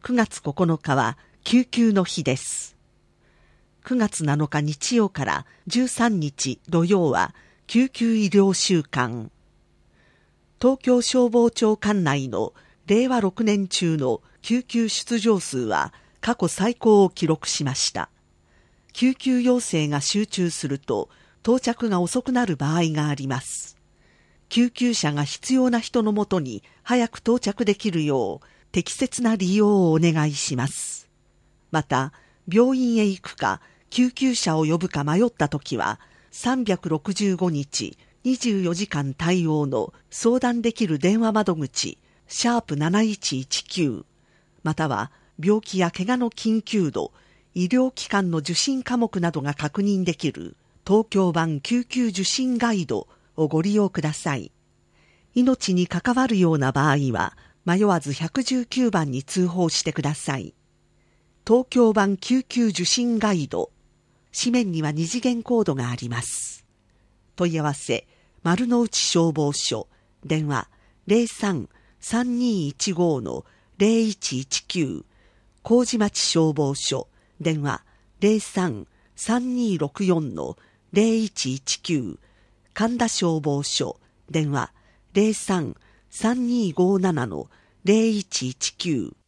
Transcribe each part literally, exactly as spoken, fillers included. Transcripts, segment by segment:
くがつここのかは救急の日です。くがつなのか日曜からじゅうさんにち土曜は救急医療週間。東京消防庁管内のれいわろくねん中の救急出動数は過去最高を記録しました。救急要請が集中すると到着が遅くなる場合があります。救急車が必要な人のもとに早く到着できるよう適切な利用をお願いします。また、病院へ行くか救急車を呼ぶか迷ったときは、さんびゃくろくじゅうごにちにじゅうよじかん対応の相談できる電話窓口、シャープなないちいちきゅう、または病気や怪我の緊急度、医療機関の受診科目などが確認できる東京版救急受診ガイドをご利用ください。命に関わるような場合は、迷わずいちいちきゅうばんに通報してください。東京版救急受診ガイド。紙面には二次元コードがあります。問い合わせ、丸の内消防署、電話 ゼロさん さんにいちご のゼロいちいちきゅう、麹町消防署、電話 ゼロさん さんにろくよん のゼロいちいちきゅう、神田消防署、電話ゼロさん さんにごなな のゼロいちいちきゅう。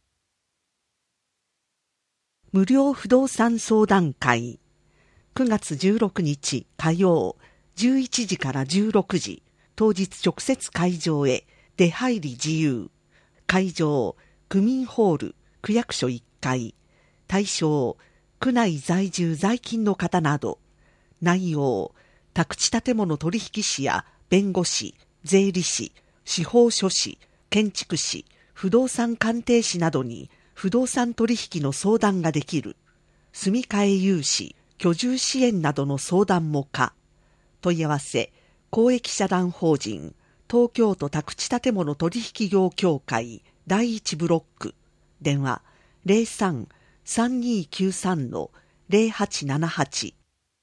無料不動産相談会。くがつじゅうろくにち火曜、じゅういちじからじゅうろくじ、当日直接会場へ、出入り自由。会場、区民ホール、区役所いっかい。対象、区内在住在勤の方など。内容、宅地建物取引士や弁護士、税理士、司法書士、建築士、不動産鑑定士などに不動産取引の相談ができる。住み替え融資、居住支援などの相談も可。問い合わせ、公益社団法人東京都宅地建物取引業協会だいいちブロック。電話ゼロさん さんにきゅうさん のゼロはちななはち。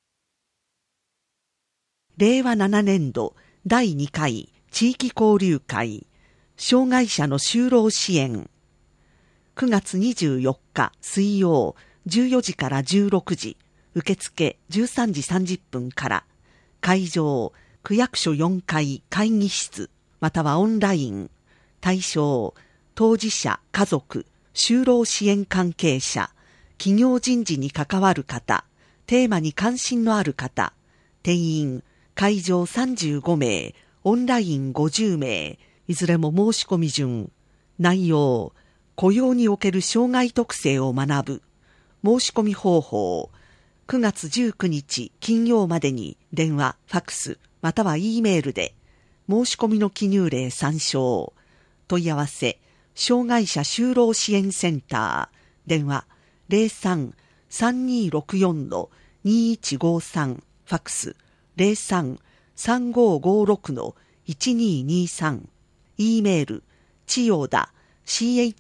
れいわななねんどだいにかい地域交流会、障害者の就労支援。くがつにじゅうよっか水曜、じゅうよじからじゅうろくじ、受付じゅうさんじさんじゅっぷんから。会場、区役所よんかい会議室、またはオンライン。対象、当事者、家族、就労支援関係者、企業人事に関わる方、テーマに関心のある方。定員、会場さんじゅうごめい、オンラインごじゅうめい、いずれも申し込み順。内容、雇用における障害特性を学ぶ。申し込み方法、くがつじゅうくにち金曜までに電話、ファックス、または E メールで。申し込みの記入例参照。問い合わせ、障害者就労支援センター。電話、ゼロさん さんにろくよん のにいちごさん。ファックス、ゼロさん さんごごろく のいちににさん。E メール、ちよだ、チヨ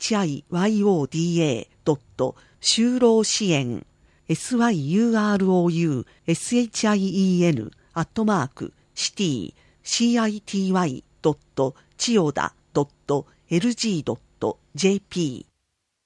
ダ 就労支援、シュローシェン アットマーク、シティ、シーアイティーワイ ドット、チヨダ ドット、エルジー ドット、ジェーピー。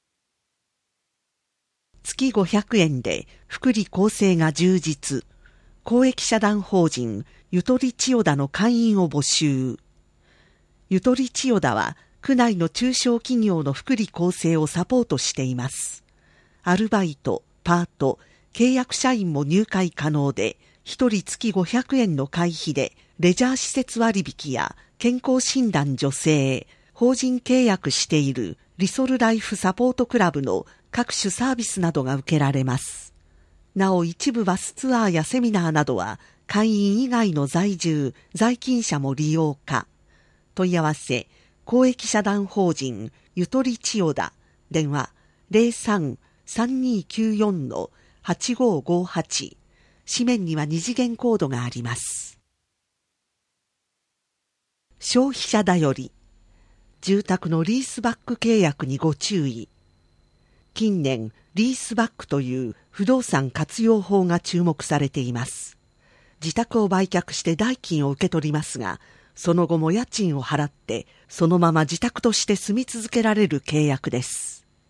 月ごひゃくえんで福利厚生が充実。公益社団法人ゆとり千代田の会員を募集。ゆとり千代田は区内の中小企業の福利厚生をサポートしています。アルバイト、パート、契約社員も入会可能で、ひとり月ごひゃくえんの会費でレジャー施設割引や健康診断助成、法人契約しているリソルライフサポートクラブの各種サービスなどが受けられます。なお一部バスツアーやセミナーなどは会員以外の在住、在勤者も利用可。問い合わせ、公益社団法人ゆとり千代田、電話ゼロさん さんにきゅうよん のはちごごはち。紙面には二次元コードがあります。消費者だより、住宅のリースバック契約にご注意。近年、リースバックという不動産活用法が注目されています。自宅を売却して代金を受け取りますが、その後も家賃を払って、そのまま自宅として住み続けられる契約です。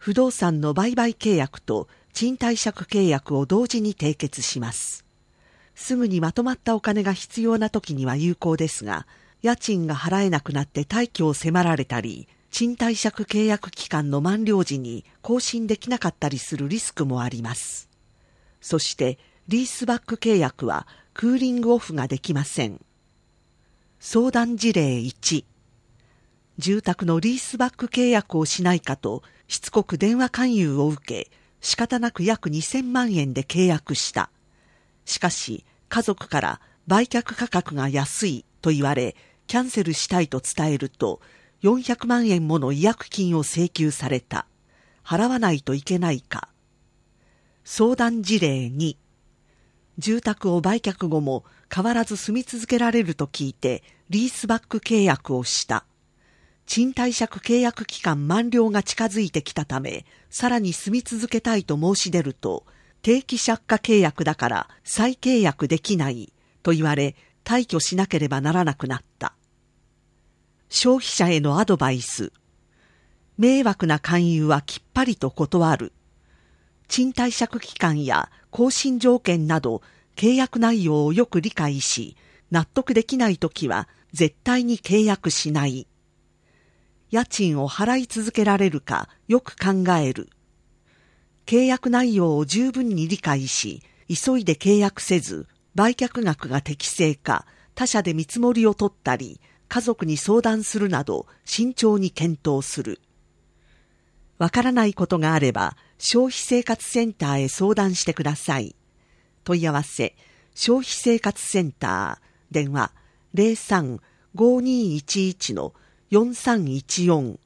不動産の売買契約と賃貸借契約を同時に締結します。すぐにまとまったお金が必要な時には有効ですが、家賃が払えなくなって退去を迫られたり、賃貸借契約期間の満了時に更新できなかったりするリスクもあります。そしてリースバック契約はクーリングオフができません。相談事例いち、住宅のリースバック契約をしないかとしつこく電話勧誘を受け、仕方なく約にせんまんえんで契約した。しかし家族から売却価格が安いと言われ、キャンセルしたいと伝えると、よんひゃくまんえんもの違約金を請求された。払わないといけないか。相談事例に、住宅を売却後も変わらず住み続けられると聞いてリースバック契約をした。賃貸借契約期間満了が近づいてきたため、さらに住み続けたいと申し出ると、定期借家契約だから再契約できないと言われ、退去しなければならなくなった。消費者へのアドバイス。迷惑な勧誘はきっぱりと断る。賃貸借期間や更新条件など契約内容をよく理解し、納得できないときは絶対に契約しない。家賃を払い続けられるかよく考える。契約内容を十分に理解し、急いで契約せず、売却額が適正か、他社で見積もりを取ったり、家族に相談するなど慎重に検討する。わからないことがあれば、消費生活センターへ相談してください。問い合わせ、消費生活センター、電話 ゼロさん ごにいちいち よんさんいちよん。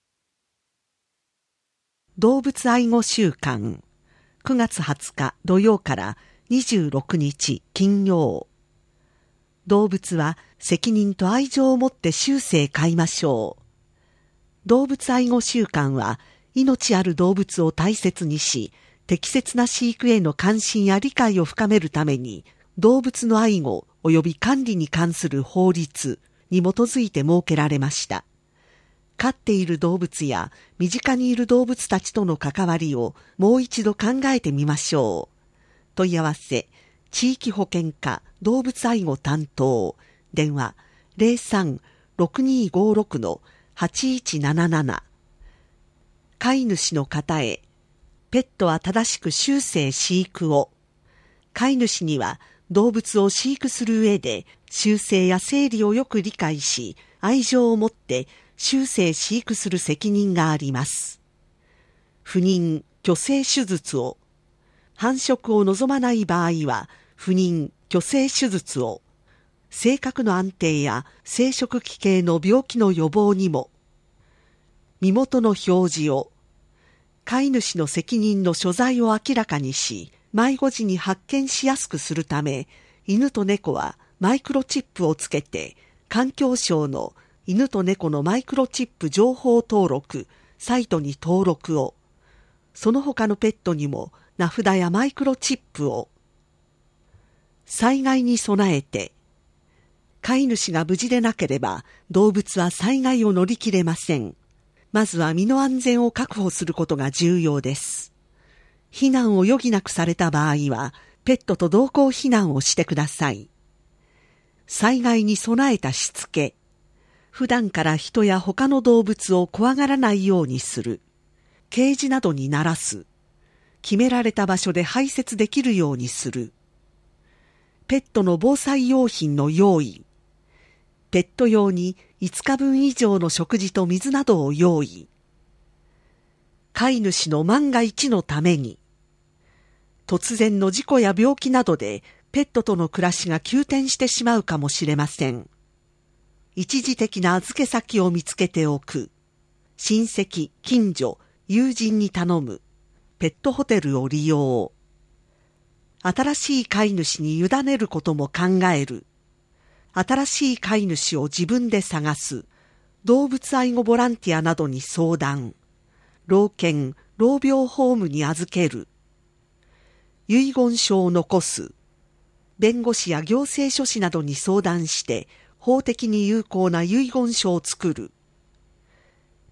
動物愛護週間、くがつはつか土曜からにじゅうろくにち金曜。動物は責任と愛情を持って終生飼いましょう。動物愛護週間は、命ある動物を大切にし、適切な飼育への関心や理解を深めるために、動物の愛護及び管理に関する法律に基づいて設けられました。飼っている動物や身近にいる動物たちとの関わりをもう一度考えてみましょう。問い合わせ、地域保健課動物愛護担当、電話 ゼロさん ろくにごろく はちいちなななな。飼い主の方へ、ペットは正しく終生飼育を。飼い主には動物を飼育する上で習性や生理をよく理解し、愛情を持って終生飼育する責任があります。不妊・去勢手術を。繁殖を望まない場合は、不妊・去勢手術を。性格の安定や生殖器系の病気の予防にも。身元の表示を。飼い主の責任の所在を明らかにし、迷子時に発見しやすくするため、犬と猫はマイクロチップをつけて、環境省の犬と猫のマイクロチップ情報登録サイトに登録を。その他のペットにも名札やマイクロチップを。災害に備えて。飼い主が無事でなければ動物は災害を乗り切れません。まずは身の安全を確保することが重要です。避難を余儀なくされた場合は、ペットと同行避難をしてください。災害に備えたしつけ。普段から人や他の動物を怖がらないようにする。ケージなどに慣らす。決められた場所で排泄できるようにする。ペットの防災用品の用意。ペット用にいつかぶん以上の食事と水などを用意。飼い主の万が一のために。突然の事故や病気などでペットとの暮らしが急転してしまうかもしれません。一時的な預け先を見つけておく。親戚、近所、友人に頼む。ペットホテルを利用。新しい飼い主に委ねることも考える。新しい飼い主を自分で探す。動物愛護ボランティアなどに相談。老犬、老病ホームに預ける。遺言書を残す。弁護士や行政書士などに相談して、法的に有効な遺言書を作る。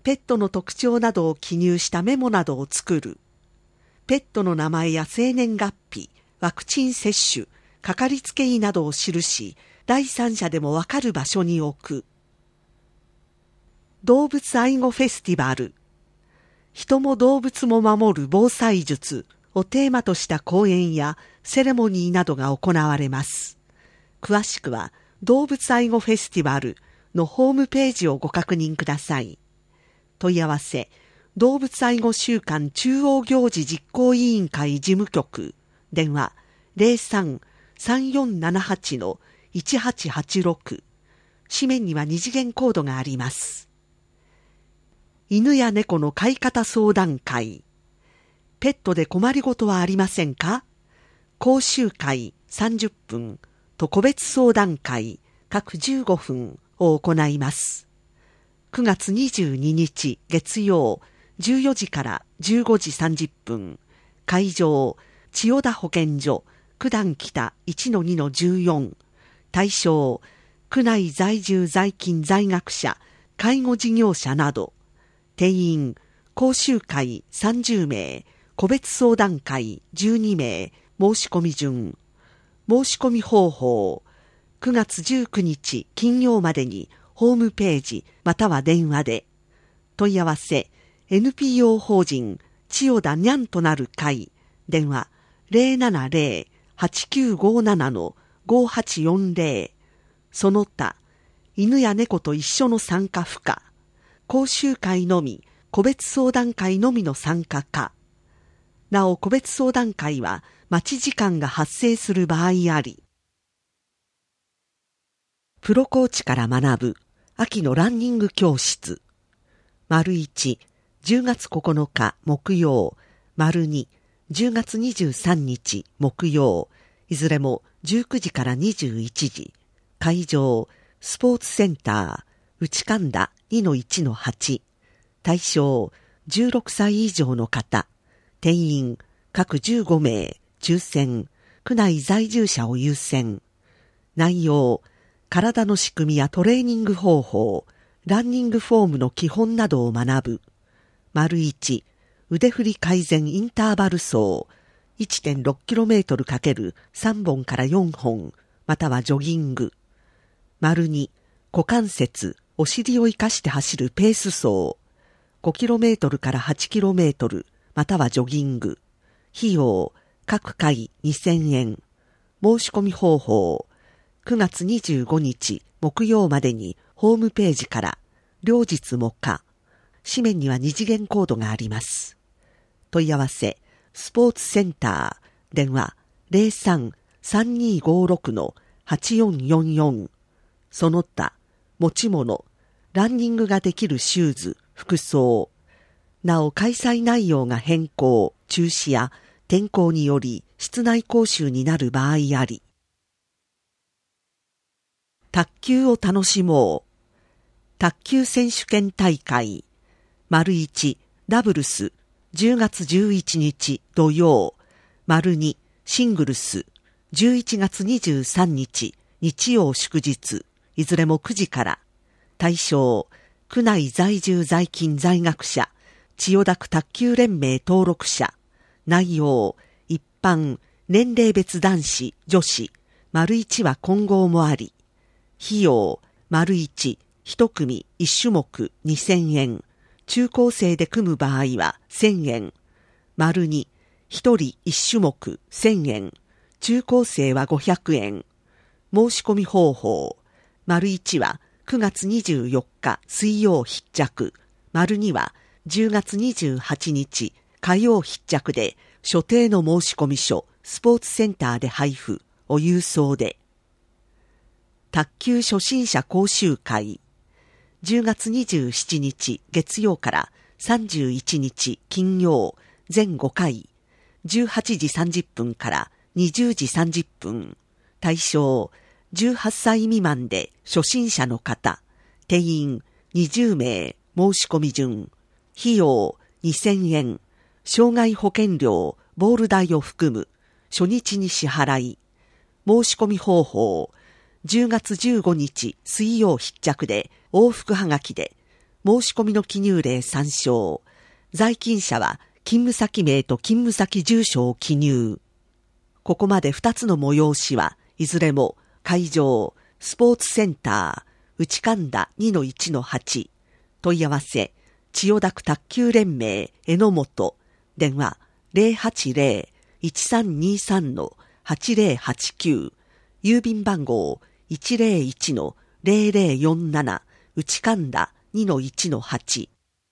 ペットの特徴などを記入したメモなどを作る。ペットの名前や生年月日、ワクチン接種、かかりつけ医などを記し、第三者でもわかる場所に置く。動物愛護フェスティバル。人も動物も守る防災術をテーマとした講演やセレモニーなどが行われます。詳しくは動物愛護フェスティバルのホームページをご確認ください。問い合わせ、動物愛護週間中央行事実行委員会事務局、電話 ゼロさん さんよんななはち いちはちはちろく、紙面には二次元コードがあります。犬や猫の飼い方相談会。ペットで困りごとはありませんか？講習会さんじゅっぷんと個別相談会各じゅうごふんを行います。くがつにじゅうににち月曜じゅうよじからじゅうごじさんじゅっぷん、会場千代田保健所九段北 いちのにのじゅうよん、対象区内在住在勤在学者、介護事業者など、定員講習会さんじゅうめい、個別相談会じゅうにめい、申し込み順。申し込み方法、くがつじゅうくにち金曜までにホームページまたは電話で。問い合わせ、エヌピーオー 法人千代田にゃんとなる会、電話 ゼロななゼロ はちきゅうごなな ごはちよんゼロ、その他、犬や猫と一緒の参加不可、講習会のみ、個別相談会のみの参加可。なお個別相談会は待ち時間が発生する場合あり。プロコーチから学ぶ秋のランニング教室。丸いち、じゅうがつここのか木曜。丸に、じゅうがつにじゅうさんにち木曜。いずれもじゅうくじからにじゅういちじ。会場、スポーツセンター、内神田 にのいちのはち。対象、じゅうろくさい以上の方。定員、各じゅうごめい、抽選、区内在住者を優先。内容、体の仕組みやトレーニング方法、ランニングフォームの基本などを学ぶ。丸いち、腕振り改善インターバル走、いってんろくキロメートル×さんぼんからよんほん、またはジョギング。丸に、股関節、お尻を生かして走るペース走、ごキロメートルからはちキロメートル、またはジョギング。費用、各回にせんえん。申し込み方法、くがつにじゅうごにち木曜までにホームページから、両日も可。紙面には二次元コードがあります。問い合わせ、スポーツセンター、電話 ゼロさん さんにーごろく はちよんよんよん。その他、持ち物、ランニングができるシューズ、服装。なお開催内容が変更、中止や天候により室内講習になる場合あり。卓球を楽しもう。卓球選手権大会。丸いち、ダブルス、じゅうがつじゅういちにち土曜。丸に、シングルス、じゅういちがつにじゅうさんにち日曜祝日。いずれもくじから。対象、区内在住在勤在学者、千代田区卓球連盟登録者。内容、一般、年齢別男子、女子。丸一は混合もあり。費用、丸一、一組一種目にせんえん。中高生で組む場合はせんえん。丸二、一人一種目せんえん。中高生はごひゃくえん。申し込み方法、丸一はくがつにじゅうよっか水曜必着。丸二はじゅうがつにじゅうはちにち火曜必着で、所定の申し込み書、スポーツセンターで配布、お郵送で。卓球初心者講習会。じゅうがつにじゅうしちにち月曜からさんじゅういちにち金曜、全ごかい。じゅうはちじさんじゅっぷんからにじゅうじさんじゅっぷん。対象、じゅうはっさい未満で初心者の方。定員にじゅうめい、申し込み順。費用にせんえん。障害保険料、ボール代を含む。初日に支払い。申し込み方法、じゅうがつじゅうごにち水曜必着で往復はがきで、 申し込みの記入例参照。在勤者は勤務先名と勤務先住所を記入。ここまでふたつの催しはいずれも会場、スポーツセンター、内神田 にのいちのはち、問い合わせ、千代田区卓球連盟榎本、電話 ゼロはちゼロ いちさんにさん はちゼロはちきゅう、郵便番号 いちゼロいち ゼロゼロよんなな、内神田 にのいちのはち。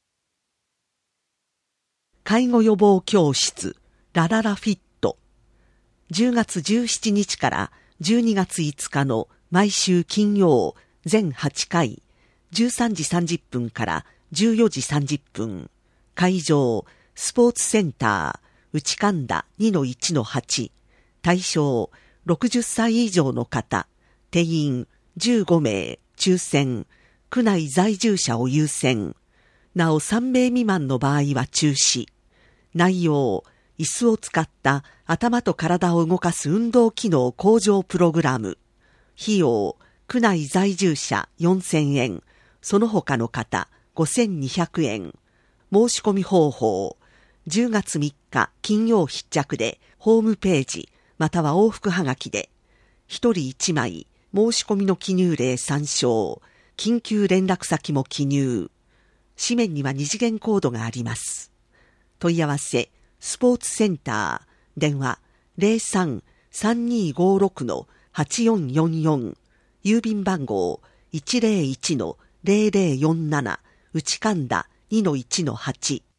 介護予防教室ラララフィット、じゅうがつじゅうしちにちからじゅうにがついつかの毎週金曜全はちかい、じゅうさんじさんじゅっぷんからじゅうよじさんじゅっぷん、会場スポーツセンター内神田 にのいちのはち、対象ろくじゅっさい以上の方、定員じゅうごめい、抽選、区内在住者を優先、なおさんめい未満の場合は中止。内容、椅子を使った頭と体を動かす運動機能向上プログラム。費用、区内在住者よんせんえん、その他の方ごせんにひゃくえん。申し込み方法、じゅうがつみっか金曜必着でホームページまたは往復はがきで、ひとりいちまい、申し込みの記入例参照、緊急連絡先も記入。紙面には二次元コードがあります。問い合わせ、スポーツセンター、電話 ゼロさん さんにーごーろく はちよんよんよん、郵便番号 いちゼロいち ゼロゼロよんなな、内神田 にのいちのはち。